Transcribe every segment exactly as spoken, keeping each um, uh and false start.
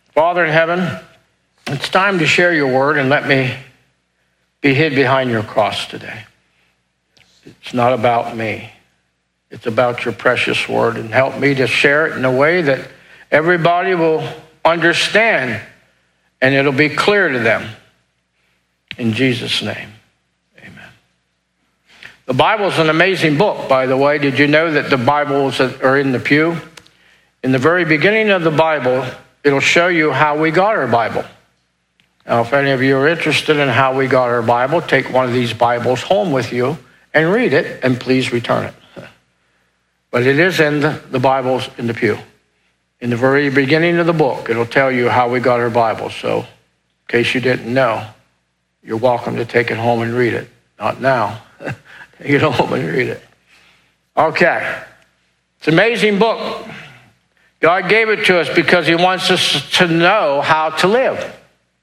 Father in heaven, it's time to share your word, and let me be hid behind your cross today. It's not about me. It's about your precious word, and help me to share it in a way that everybody will understand and it'll be clear to them. In Jesus' name, amen. The Bible is an amazing book, by the way. Did you know that the Bibles are in the pew? In the very beginning of the Bible, it'll show you how we got our Bible. Now, if any of you are interested in how we got our Bible, take one of these Bibles home with you and read it, and please return it. But it is in the, the Bibles in the pew. In the very beginning of the book, it'll tell you how we got our Bible. So, in case you didn't know, you're welcome to take it home and read it. Not now. Take it home and read it. Okay. It's an amazing book. God gave it to us because he wants us to know how to live.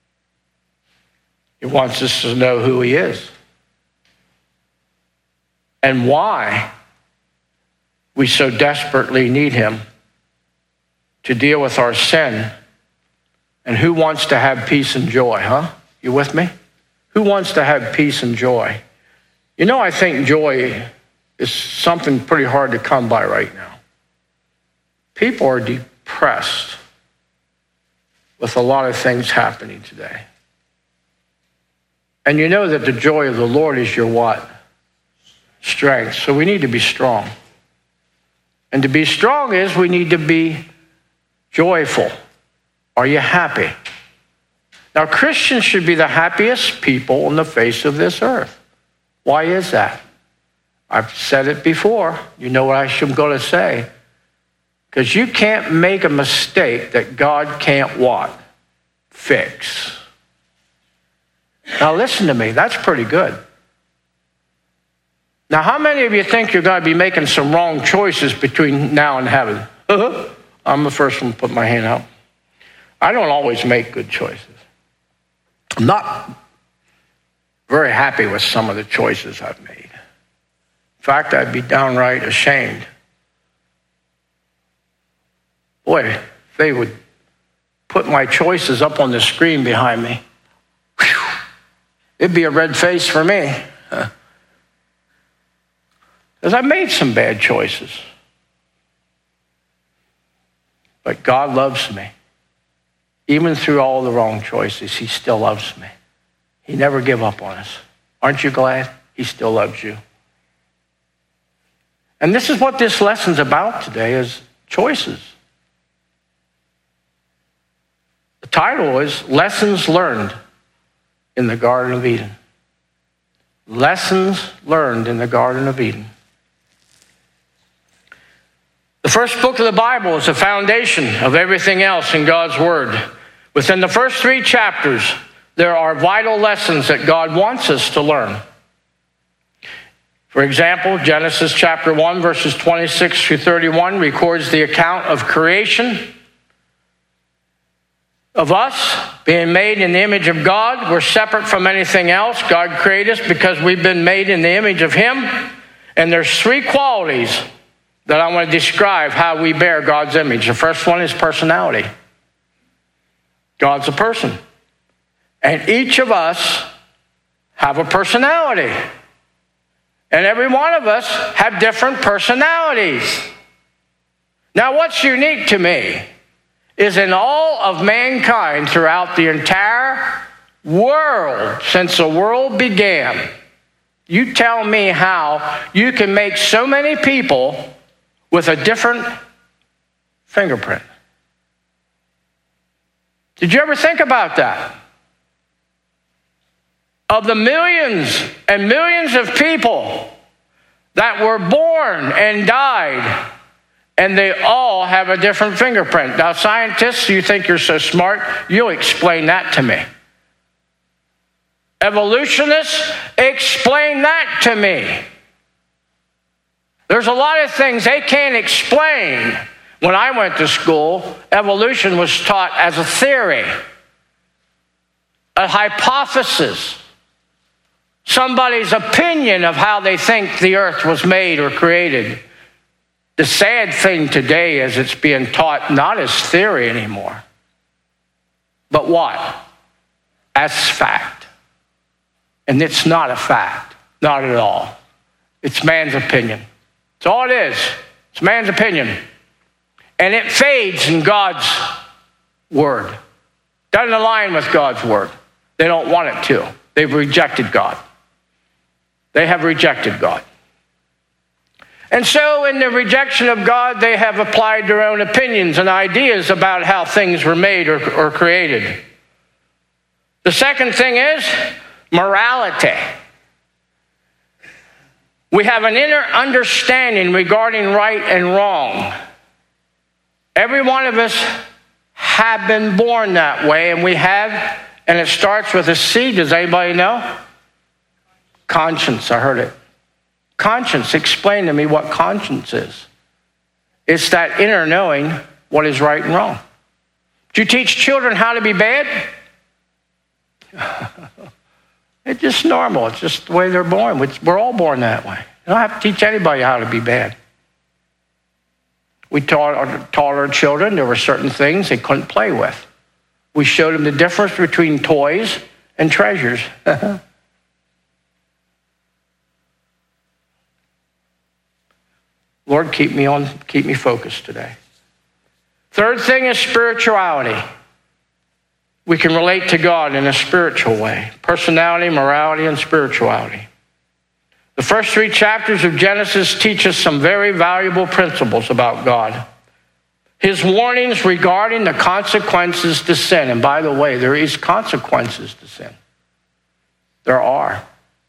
He wants us to know who he is and why we so desperately need him to deal with our sin. And who wants to have peace and joy, huh? You with me? Who wants to have peace and joy? You know, I think joy is something pretty hard to come by right now. People are depressed with a lot of things happening today. And you know that the joy of the Lord is your what? Strength. So we need to be strong. And to be strong is we need to be joyful. Are you happy? Now, Christians should be the happiest people on the face of this earth. Why is that? I've said it before. You know what I'm going to say. Because you can't make a mistake that God can't what? Fix. Now, listen to me. That's pretty good. Now, how many of you think you're going to be making some wrong choices between now and heaven? I'm the first one to put my hand out. I don't always make good choices. I'm not very happy with some of the choices I've made. In fact, I'd be downright ashamed. Boy, if they would put my choices up on the screen behind me, whew, it'd be a red face for me. Because I made some bad choices. But God loves me. Even through all the wrong choices, he still loves me. He never gave up on us. Aren't you glad? He still loves you. And this is what this lesson's about today, is choices. The title is Lessons Learned in the Garden of Eden. Lessons Learned in the Garden of Eden. The first book of the Bible is the foundation of everything else in God's Word. Within the first three chapters, there are vital lessons that God wants us to learn. For example, Genesis chapter one, verses twenty-six through thirty-one records the account of creation, of us being made in the image of God. We're separate from anything else. God created us because we've been made in the image of him. And there's three qualities that I want to describe how we bear God's image. The first one is personality. God's a person. And each of us have a personality. And every one of us have different personalities. Now, what's unique to me is in all of mankind throughout the entire world, since the world began, you tell me how you can make so many people with a different fingerprint. Did you ever think about that? Of the millions and millions of people that were born and died, and they all have a different fingerprint. Now, scientists, you think you're so smart, you'll explain that to me. Evolutionists, explain that to me. There's a lot of things they can't explain. When I went to school, evolution was taught as a theory, a hypothesis, somebody's opinion of how they think the earth was made or created. The sad thing today is it's being taught not as theory anymore. But what? As fact. And it's not a fact. Not at all. It's man's opinion. That's all it is. It's man's opinion. And it fades in God's word. Doesn't align with God's word. They don't want it to. They've rejected God. They have rejected God. And so in the rejection of God, they have applied their own opinions and ideas about how things were made or, or created. The second thing is morality. We have an inner understanding regarding right and wrong. Every one of us have been born that way, and we have, and it starts with a C. Does anybody know? Conscience, I heard it. Conscience, explain to me what conscience is. It's that inner knowing what is right and wrong. Do you teach children how to be bad? It's just normal. It's just the way they're born. We're all born that way. You don't have to teach anybody how to be bad. We taught, taught our children there were certain things they couldn't play with. We showed them the difference between toys and treasures. Lord, keep me on, keep me focused today. Third thing is spirituality. We can relate to God in a spiritual way. Personality, morality, and spirituality. The first three chapters of Genesis teach us some very valuable principles about God. His warnings regarding the consequences to sin. And by the way, there is consequences to sin. There are.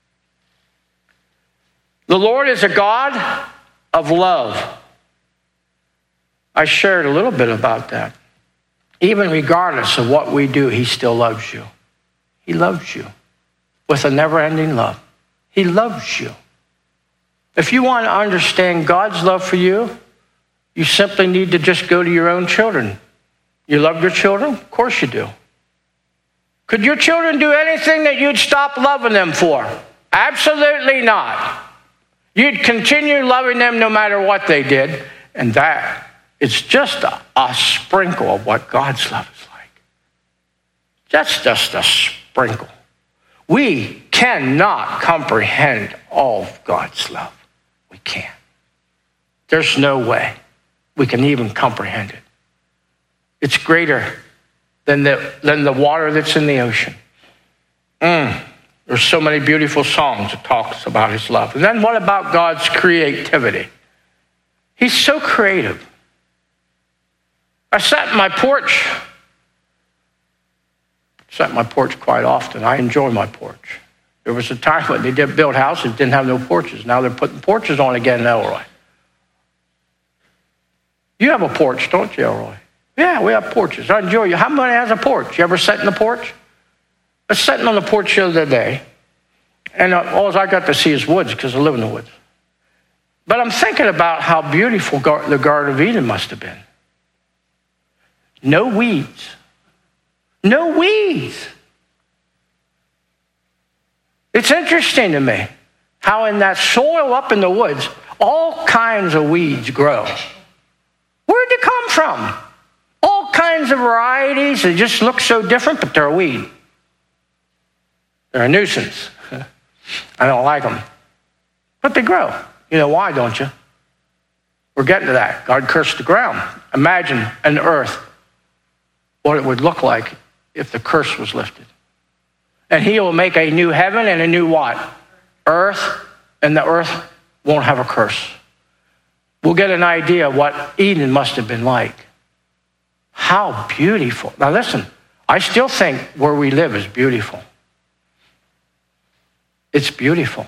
The Lord is a God of love. I shared a little bit about that. Even regardless of what we do, he still loves you. He loves you with a never-ending love. He loves you. If you want to understand God's love for you, you simply need to just go to your own children. You love your children? Of course you do. Could your children do anything that you'd stop loving them for? Absolutely not. You'd continue loving them no matter what they did, and that is just a, a sprinkle of what God's love is like. That's just a sprinkle. We cannot comprehend all of God's love. We can't. There's no way we can even comprehend it. It's greater than the, than the water that's in the ocean. Mm. There's so many beautiful songs that talks about his love. And then what about God's creativity? He's so creative. I sat in my porch. Sat in my porch quite often. I enjoy my porch. There was a time when they did build houses that didn't have no porches. Now they're putting porches on again in Elroy. You have a porch, don't you, Elroy? Yeah, we have porches. I enjoy you. How many has a porch? You ever sat in the porch? I was sitting on the porch the other day, and all I got to see is woods because I live in the woods. But I'm thinking about how beautiful the Garden of Eden must have been. No weeds. No weeds. It's interesting to me how in that soil up in the woods, all kinds of weeds grow. Where'd they come from? All kinds of varieties. They just look so different, but they're a weed. They're a nuisance. I don't like them. But they grow. You know why, don't you? We're getting to that. God cursed the ground. Imagine an earth, what it would look like if the curse was lifted. And he will make a new heaven and a new what? Earth, and the earth won't have a curse. We'll get an idea of what Eden must have been like. How beautiful. Now listen, I still think where we live is beautiful. It's beautiful.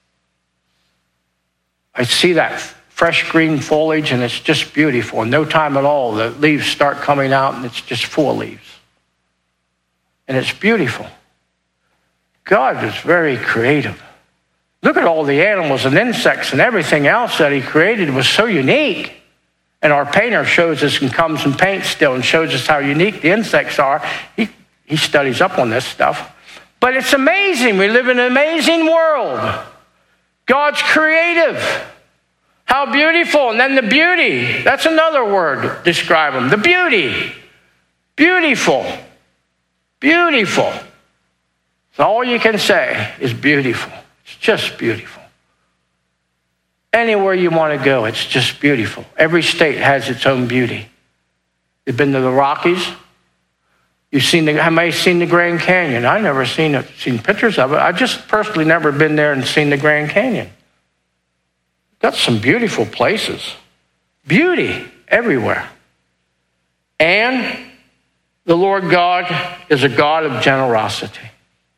I see that fresh green foliage, and it's just beautiful. In no time at all, the leaves start coming out, and it's just full of leaves. And it's beautiful. God is very creative. Look at all the animals and insects and everything else that he created was so unique. And our painter shows us and comes and paints still and shows us how unique the insects are. He, he studies up on this stuff. But it's amazing. We live in an amazing world. God's creative. How beautiful. And then the beauty. That's another word to describe him. The beauty. Beautiful. Beautiful. So all you can say is beautiful. It's just beautiful. Anywhere you want to go, it's just beautiful. Every state has its own beauty. You've been to the Rockies? You've seen the, have many seen the Grand Canyon? I've never seen it, seen pictures of it. I've just personally never been there and seen the Grand Canyon. Got some beautiful places. Beauty everywhere. And the Lord God is a God of generosity.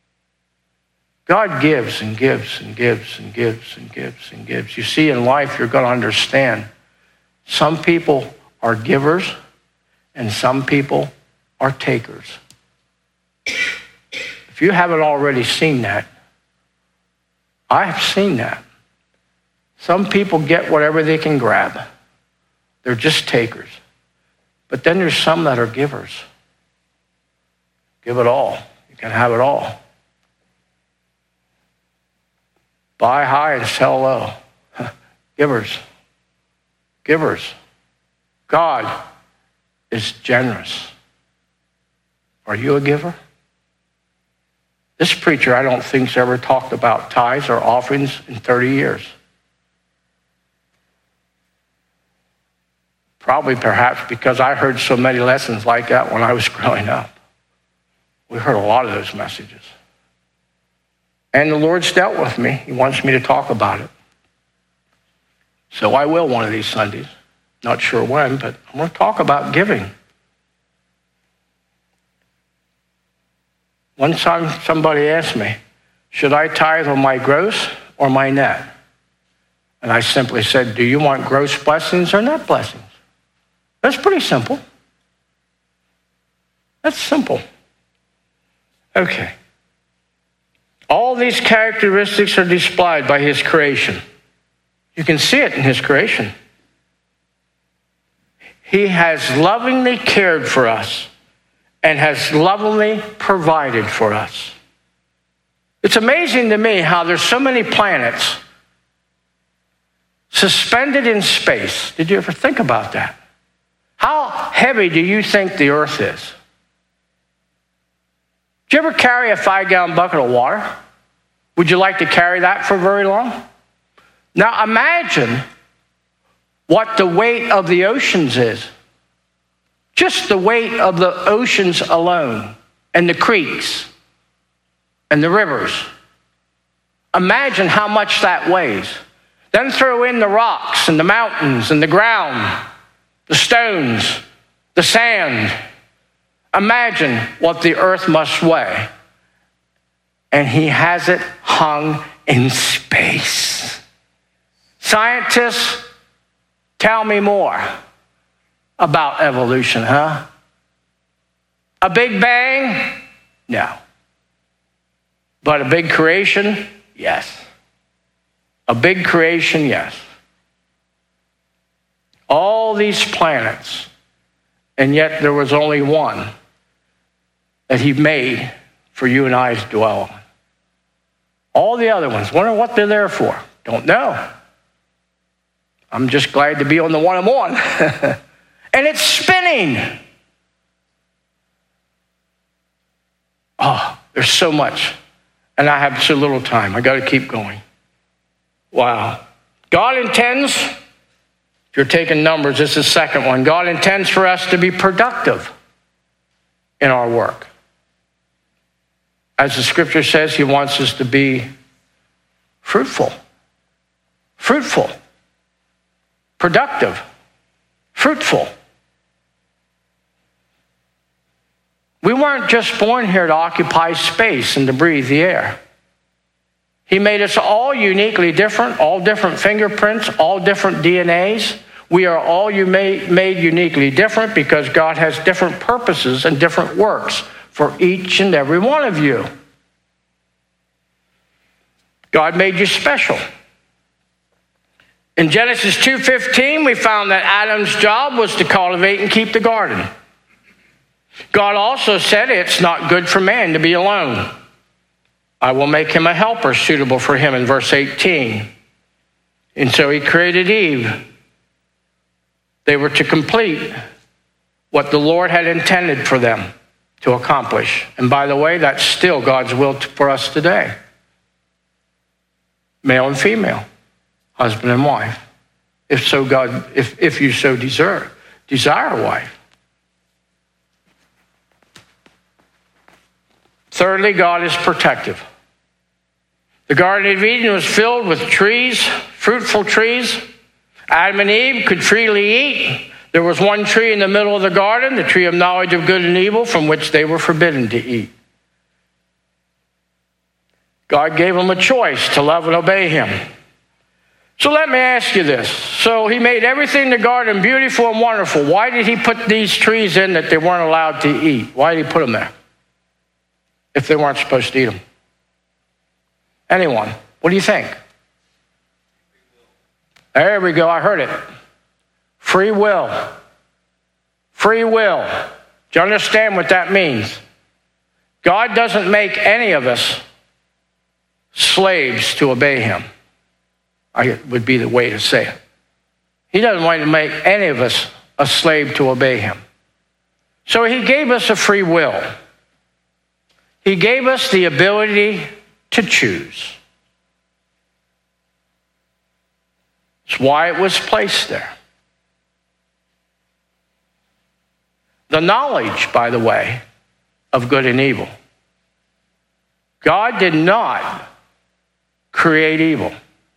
God gives and gives and gives and gives and gives and gives. You see, in life, you're going to understand some people are givers and some people are takers. If you haven't already seen that, I have seen that. Some people get whatever they can grab. They're just takers. But then there's some that are givers. Give it all. You can have it all. Buy high and sell low. Givers. Givers. God is generous. Are you a giver? This preacher, I don't think, has ever talked about tithes or offerings in thirty years. Probably perhaps because I heard so many lessons like that when I was growing up. We heard a lot of those messages. And the Lord's dealt with me. He wants me to talk about it. So I will one of these Sundays. Not sure when, but I'm going to talk about giving. One time somebody asked me, should I tithe on my gross or my net? And I simply said, do you want gross blessings or net blessings? That's pretty simple. That's simple. Okay. All these characteristics are displayed by his creation. You can see it in his creation. He has lovingly cared for us and has lovingly provided for us. It's amazing to me how there's so many planets suspended in space. Did you ever think about that? How heavy do you think the earth is? Did you ever carry a five-gallon bucket of water? Would you like to carry that for very long? Now imagine what the weight of the oceans is. Just the weight of the oceans alone, and the creeks, and the rivers. Imagine how much that weighs. Then throw in the rocks, and the mountains, and the ground, the stones, the sand. Imagine what the earth must weigh. And he has it hung in space. Scientists, tell me more about evolution, huh? A big bang? No. But a big creation? Yes. A big creation? Yes. All these planets, and yet there was only one that he made for you and I to dwell on. All the other ones, wonder what they're there for. Don't know. I'm just glad to be on the one I'm on. And it's spinning. Oh, there's so much. And I have so little time. I got to keep going. Wow. God intends, if you're taking numbers, this is the second one. God intends for us to be productive in our work. As the scripture says, he wants us to be fruitful. Fruitful. Productive. Fruitful. We weren't just born here to occupy space and to breathe the air. He made us all uniquely different, all different fingerprints, all different D N As. We are all made uniquely different because God has different purposes and different works for each and every one of you. God made you special. In Genesis two fifteen, we found that Adam's job was to cultivate and keep the garden. God also said it's not good for man to be alone. I will make him a helper suitable for him in verse eighteen. And so he created Eve. They were to complete what the Lord had intended for them. to accomplish. And by the way, that's still God's will for us today. Male and female, husband and wife. If so, God, if, if you so desire, desire a wife. Thirdly, God is protective. The Garden of Eden was filled with trees, fruitful trees. Adam and Eve could freely eat. There was one tree in the middle of the garden, the tree of knowledge of good and evil, from which they were forbidden to eat. God gave them a choice to love and obey him. So let me ask you this. So he made everything in the garden beautiful and wonderful. Why did he put these trees in that they weren't allowed to eat? Why did he put them there if they weren't supposed to eat them? Anyone? What do you think? There we go. I heard it. Free will. Free will. Do you understand what that means? God doesn't make any of us slaves to obey him. I would be the way to say it. He doesn't want to make any of us a slave to obey him. So he gave us a free will. He gave us the ability to choose. It's why it was placed there. The knowledge, by the way, of good and evil. God did not create evil.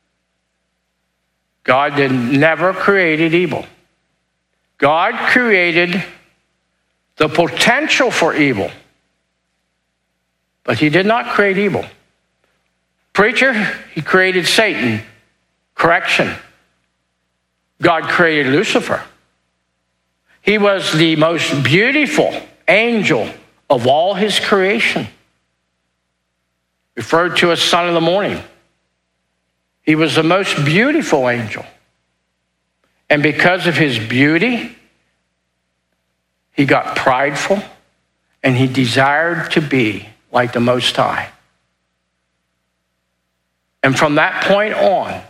God did never created evil. God created the potential for evil, but he did not create evil. Preacher, he created Satan. Correction. God created Lucifer. He was the most beautiful angel of all his creation, referred to as son of the morning. He was the most beautiful angel. And because of his beauty, he got prideful and he desired to be like the Most High. And from that point on,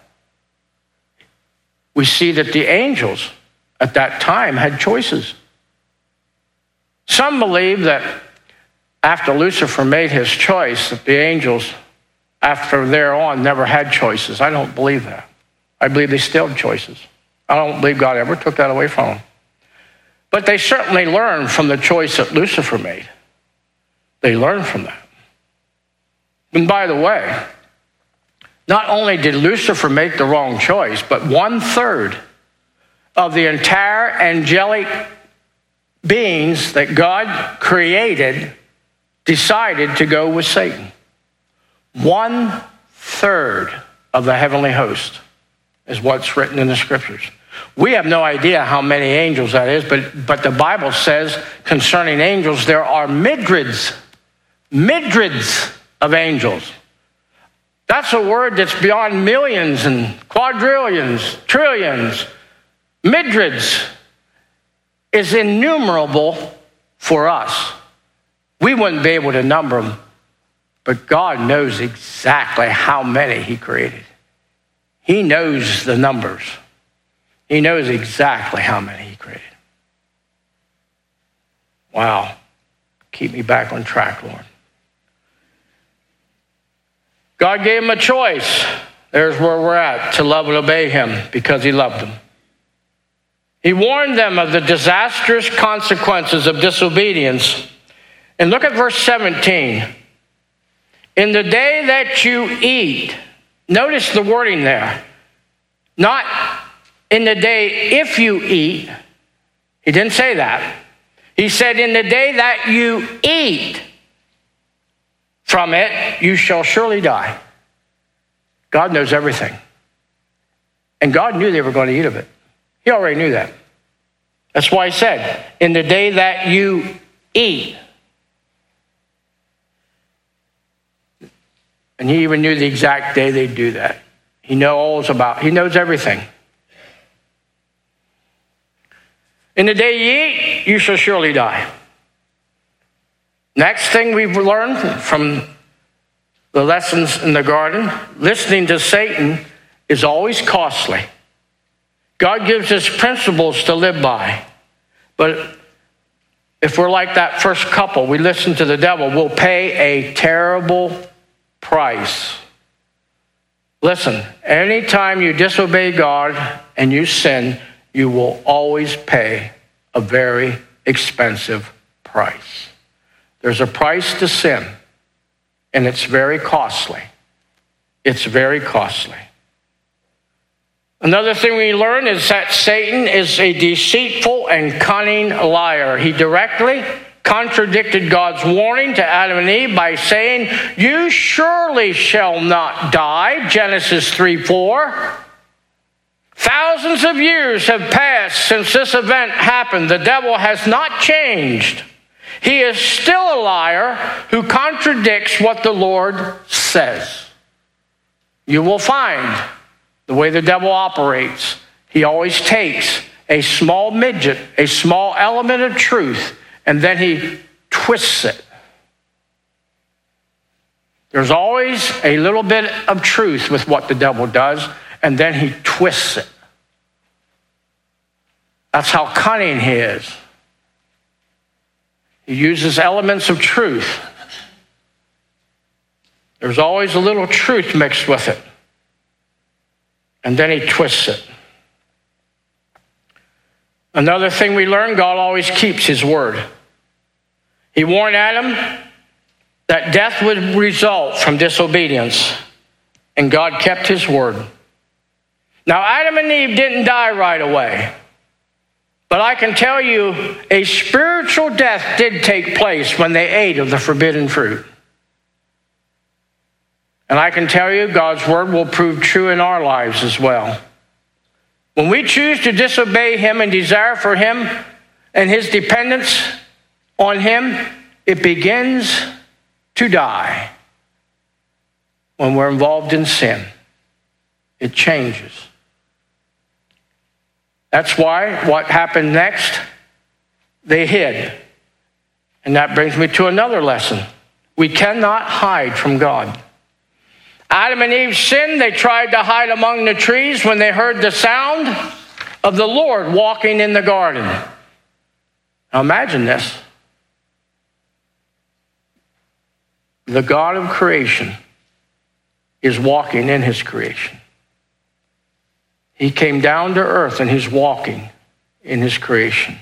we see that the angels at that time had choices. Some believe that after Lucifer made his choice, that the angels, after there on, never had choices. I don't believe that. I believe they still had choices. I don't believe God ever took that away from them. But they certainly learned from the choice that Lucifer made. They learned from that. And by the way, not only did Lucifer make the wrong choice, but one third of the entire angelic beings that God created decided to go with Satan. One third of the heavenly host is what's written in the scriptures. We have no idea how many angels that is, but, but the Bible says concerning angels, there are myriads, myriads of angels. That's a word that's beyond millions and quadrillions, trillions. Myriads is innumerable for us. We wouldn't be able to number them, but God knows exactly how many he created. He knows the numbers. He knows exactly how many he created. Wow. Keep me back on track, Lord. God gave him a choice. There's where we're at, to love and obey him because he loved them. He warned them of the disastrous consequences of disobedience. And look at verse seventeen. In the day that you eat, notice the wording there. Not in the day if you eat. He didn't say that. He said, in the day that you eat from it, you shall surely die. God knows everything. And God knew they were going to eat of it. He already knew that. That's why he said, in the day that you eat. And he even knew the exact day they'd do that. He knows about, he knows everything. In the day you eat, you shall surely die. Next thing we've learned from the lessons in the garden, listening to Satan is always costly. God gives us principles to live by, but if we're like that first couple, we listen to the devil, we'll pay a terrible price. Listen, anytime you disobey God and you sin, you will always pay a very expensive price. There's a price to sin, and it's very costly. It's very costly. Another thing we learn is that Satan is a deceitful and cunning liar. He directly contradicted God's warning to Adam and Eve by saying, "You surely shall not die," Genesis three four. Thousands of years have passed since this event happened. The devil has not changed. He is still a liar who contradicts what the Lord says. You will find the way the devil operates. He always takes a small midget, a small element of truth, and then he twists it. There's always a little bit of truth with what the devil does, and then he twists it. That's how cunning he is. He uses elements of truth. There's always a little truth mixed with it. And then he twists it. Another thing we learn, God always keeps his word. He warned Adam that death would result from disobedience, and God kept his word. Now, Adam and Eve didn't die right away, but I can tell you a spiritual death did take place when they ate of the forbidden fruit. And I can tell you God's word will prove true in our lives as well. When we choose to disobey him and desire for him and his dependence on him, it begins to die. When we're involved in sin, it changes. That's why what happened next, they hid. And that brings me to another lesson. We cannot hide from God. Adam and Eve sinned. They tried to hide among the trees when they heard the sound of the Lord walking in the garden. Now imagine this. The God of creation is walking in his creation. He came down to earth and he's walking in his creation.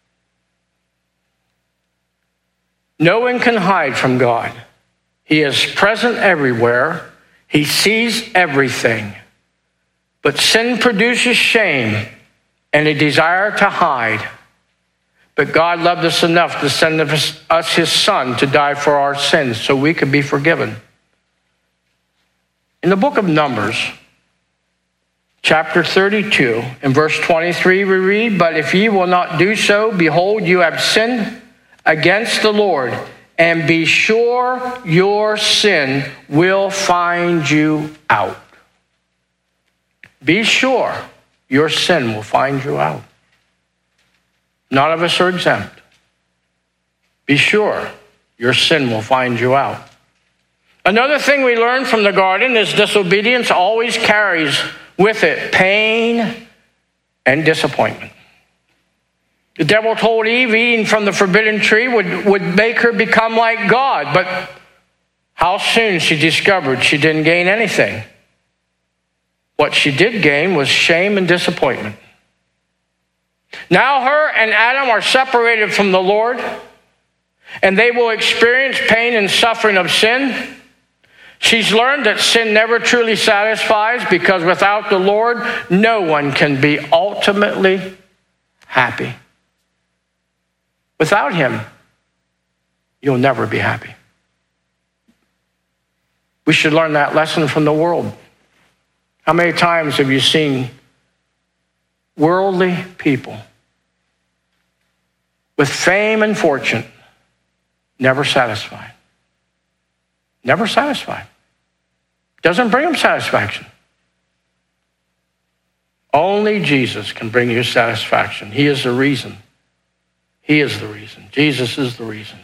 No one can hide from God. He is present everywhere. He sees everything. But sin produces shame and a desire to hide. But God loved us enough to send us his son to die for our sins so we could be forgiven. In the book of Numbers, chapter thirty-two, in verse twenty-three, we read, "But if ye will not do so, behold, you have sinned against the Lord, and be sure your sin will find you out." Be sure your sin will find you out. None of us are exempt. Be sure your sin will find you out. Another thing we learn from the garden is disobedience always carries with it pain and disappointment. The devil told Eve eating from the forbidden tree would, would make her become like God, but how soon she discovered she didn't gain anything. What she did gain was shame and disappointment. Now her and Adam are separated from the Lord, and they will experience pain and suffering of sin. She's learned that sin never truly satisfies because without the Lord, no one can be ultimately happy. Without him, you'll never be happy. We should learn that lesson from the world. How many times have you seen worldly people with fame and fortune never satisfied? Never satisfied. Doesn't bring them satisfaction. Only Jesus can bring you satisfaction. He is the reason. He is the reason. Jesus is the reason.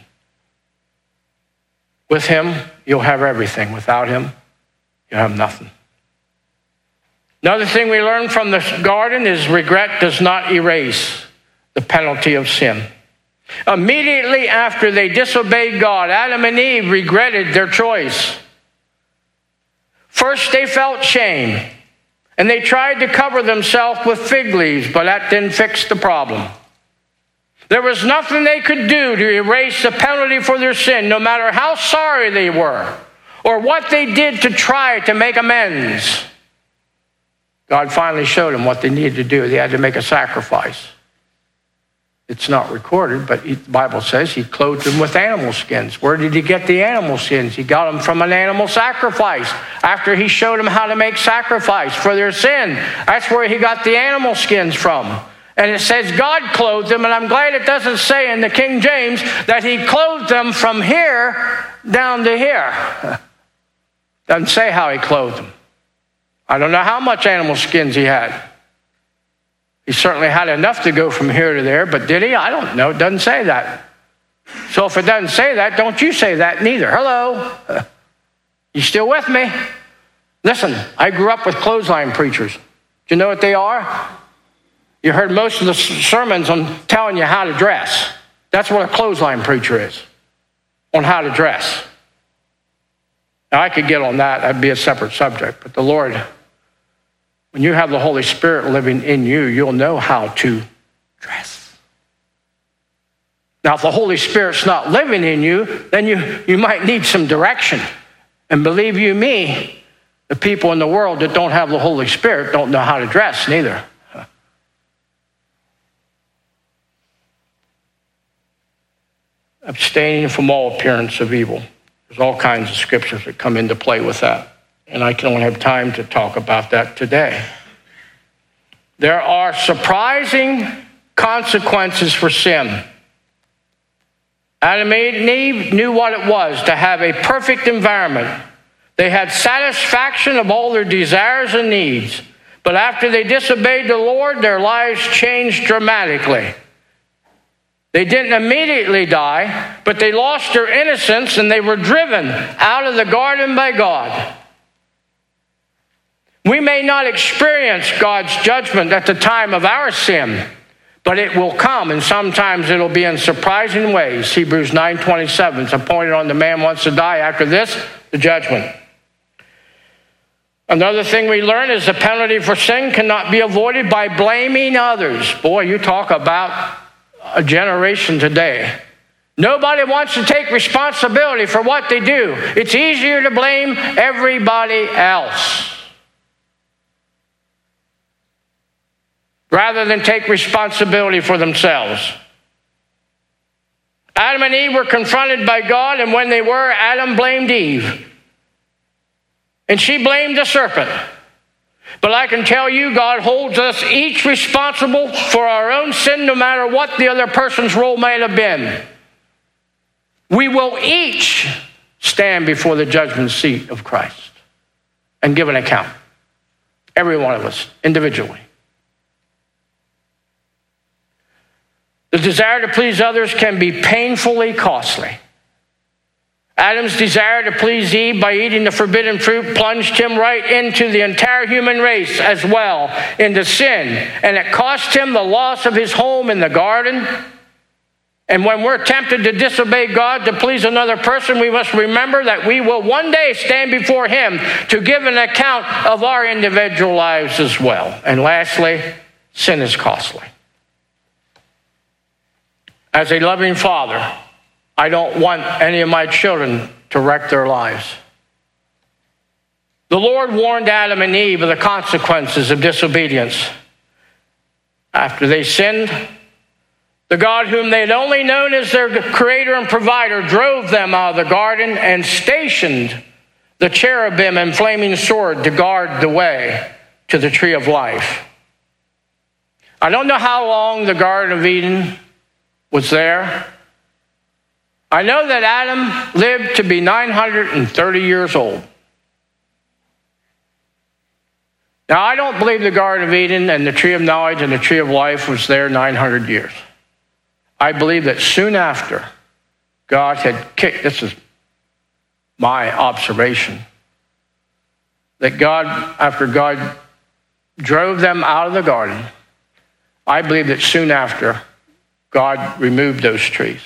With him, you'll have everything. Without him, you'll have nothing. Another thing we learn from the garden is regret does not erase the penalty of sin. Immediately after they disobeyed God, Adam and Eve regretted their choice. First, they felt shame, and they tried to cover themselves with fig leaves, but that didn't fix the problem. There was nothing they could do to erase the penalty for their sin, no matter how sorry they were or what they did to try to make amends. God finally showed them what they needed to do. They had to make a sacrifice. It's not recorded, but the Bible says he clothed them with animal skins. Where did he get the animal skins? He got them from an animal sacrifice. After he showed them how to make sacrifice for their sin, that's where he got the animal skins from. And it says God clothed them, and I'm glad it doesn't say in the King James that he clothed them from here down to here. Doesn't say how he clothed them. I don't know how much animal skins he had. He certainly had enough to go from here to there, but did he? I don't know. It doesn't say that. So if it doesn't say that, don't you say that neither. Hello? You still with me? Listen, I grew up with clothesline preachers. Do you know what they are? You heard most of the sermons on telling you how to dress. That's what a clothesline preacher is, on how to dress. Now, I could get on that. That'd be a separate subject. But the Lord, when you have the Holy Spirit living in you, you'll know how to dress. Now, if the Holy Spirit's not living in you, then you, you might need some direction. And believe you me, the people in the world that don't have the Holy Spirit don't know how to dress neither. Abstaining from all appearance of evil. There's all kinds of scriptures that come into play with that. And I don't have time to talk about that today. There are surprising consequences for sin. Adam and Eve knew what it was to have a perfect environment. They had satisfaction of all their desires and needs. But after they disobeyed the Lord, their lives changed dramatically. They didn't immediately die, but they lost their innocence and they were driven out of the garden by God. We may not experience God's judgment at the time of our sin, but it will come, and sometimes it'll be in surprising ways. Hebrews nine twenty-seven, it's appointed on the man wants to die. After this, the judgment. Another thing we learn is the penalty for sin cannot be avoided by blaming others. Boy, you talk about a generation today. Nobody wants to take responsibility for what they do. It's easier to blame everybody else rather than take responsibility for themselves. Adam and Eve were confronted by God, and when they were, Adam blamed Eve. And she blamed the serpent. But I can tell you, God holds us each responsible for our own sin, no matter what the other person's role may have been. We will each stand before the judgment seat of Christ and give an account. Every one of us, individually. The desire to please others can be painfully costly. Adam's desire to please Eve by eating the forbidden fruit plunged him right into the entire human race as well, into sin. And it cost him the loss of his home in the garden. And when we're tempted to disobey God to please another person, we must remember that we will one day stand before him to give an account of our individual lives as well. And lastly, sin is costly. As a loving father, I don't want any of my children to wreck their lives. The Lord warned Adam and Eve of the consequences of disobedience. After they sinned, the God whom they'd only known as their creator and provider drove them out of the garden and stationed the cherubim and flaming sword to guard the way to the tree of life. I don't know how long the Garden of Eden was there. I know that Adam lived to be nine hundred thirty years old. Now, I don't believe the Garden of Eden and the tree of knowledge and the tree of life was there nine hundred years. I believe that soon after, God had kicked, this is my observation, that God, after God drove them out of the garden, I believe that soon after, God removed those trees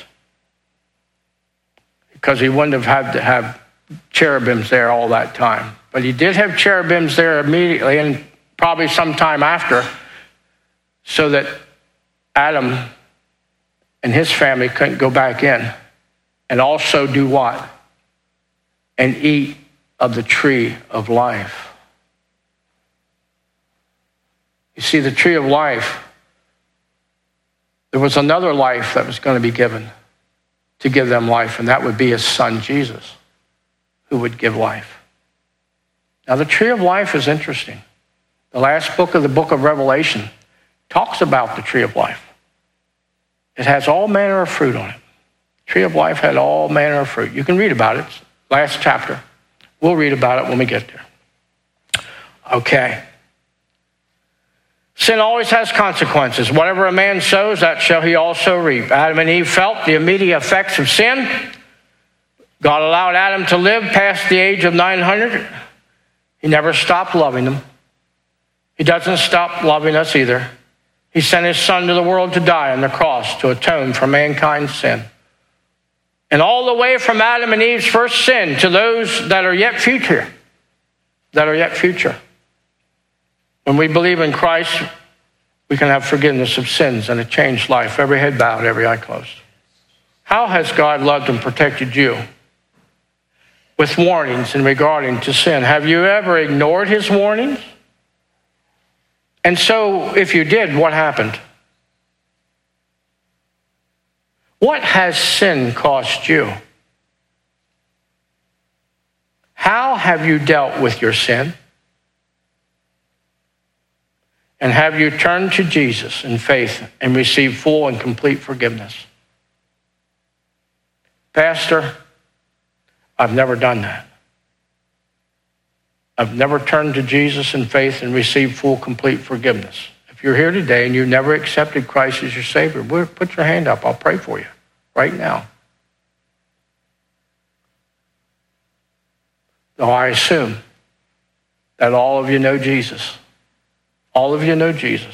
because he wouldn't have had to have cherubims there all that time. But he did have cherubims there immediately and probably sometime after, so that Adam and his family couldn't go back in and also do what? And eat of the tree of life. You see, the tree of life, there was another life that was going to be given to give them life, and that would be his son, Jesus, who would give life. Now, the tree of life is interesting. The last book of the book of Revelation talks about the tree of life. It has all manner of fruit on it. The tree of life had all manner of fruit. You can read about it. It's last chapter. We'll read about it when we get there. Okay. Sin always has consequences. Whatever a man sows, that shall he also reap. Adam and Eve felt the immediate effects of sin. God allowed Adam to live past the age of nine hundred. He never stopped loving them. He doesn't stop loving us either. He sent his son to the world to die on the cross to atone for mankind's sin. And all the way from Adam and Eve's first sin to those that are yet future, that are yet future. When we believe in Christ, we can have forgiveness of sins and a changed life, every head bowed, every eye closed. How has God loved and protected you? With warnings in regarding to sin. Have you ever ignored his warnings? And so, if you did, what happened? What has sin cost you? How have you dealt with your sin? And have you turned to Jesus in faith and received full and complete forgiveness? Pastor, I've never done that. I've never turned to Jesus in faith and received full, complete forgiveness. If you're here today and you've never accepted Christ as your Savior, put your hand up. I'll pray for you right now. Though I assume that all of you know Jesus. All of you know Jesus.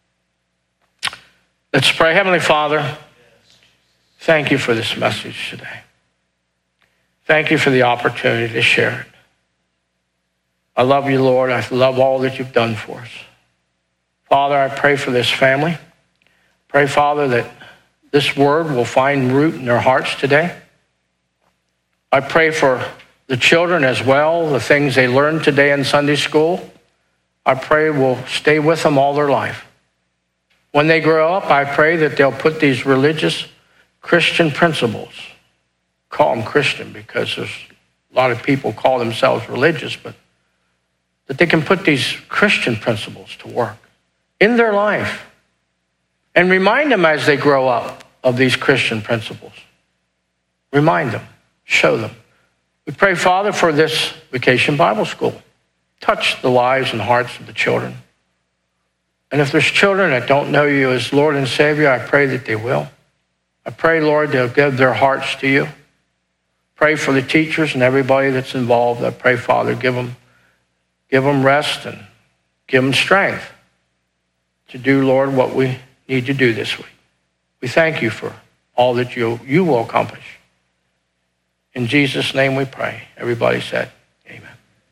Let's pray. Heavenly Father, thank you for this message today. Thank you for the opportunity to share it. I love you, Lord. I love all that you've done for us. Father, I pray for this family. Pray, Father, that this word will find root in their hearts today. I pray for the children as well, the things they learned today in Sunday school. I pray will stay with them all their life. When they grow up, I pray that they'll put these religious Christian principles, call them Christian because there's a lot of people call themselves religious, but that they can put these Christian principles to work in their life and remind them as they grow up of these Christian principles. Remind them, show them. We pray, Father, for this Vacation Bible School. Touch the lives and hearts of the children. And if there's children that don't know you as Lord and Savior, I pray that they will. I pray, Lord, they'll give their hearts to you. Pray for the teachers and everybody that's involved. I pray, Father, give them, give them rest and give them strength to do, Lord, what we need to do this week. We thank you for all that you, you will accomplish. In Jesus' name we pray. Everybody said.